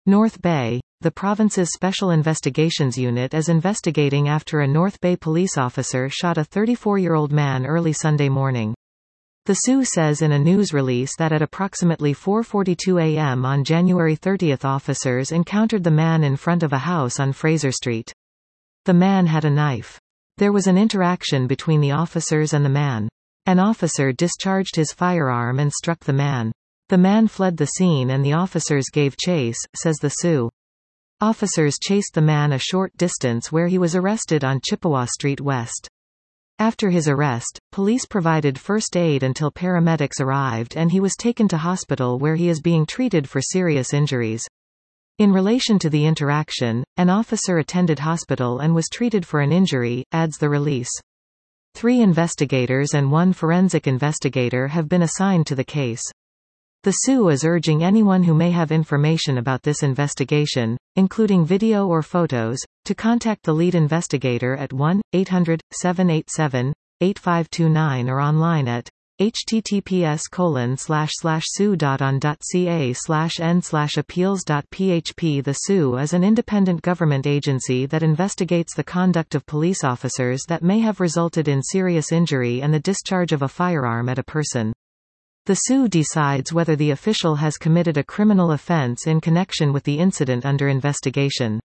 North Bay. The province's Special Investigations Unit is investigating after a North Bay police officer shot a 34-year-old man early Sunday morning. The Sioux says in a news release that at approximately 4:42 a.m. on January 30 officers encountered the man in front of a house on Fraser Street. The man had a knife. There was an interaction between the officers and the man. An officer discharged his firearm and struck the man. The man fled the scene and the officers gave chase, says the Sioux. Officers chased the man a short distance where he was arrested on Chippewa Street West. After his arrest, police provided first aid until paramedics arrived and he was taken to hospital where he is being treated for serious injuries. In relation to the interaction, an officer attended hospital and was treated for an injury, adds the release. 3 investigators and 1 forensic investigator have been assigned to the case. The Sioux is urging anyone who may have information about this investigation, including video or photos, to contact the lead investigator at 1-800-787-8529 or online at https://sioux.on.ca/n/appeals.php. The Sioux is an independent government agency that investigates the conduct of police officers that may have resulted in serious injury and the discharge of a firearm at a person. The Sioux decides whether the official has committed a criminal offense in connection with the incident under investigation.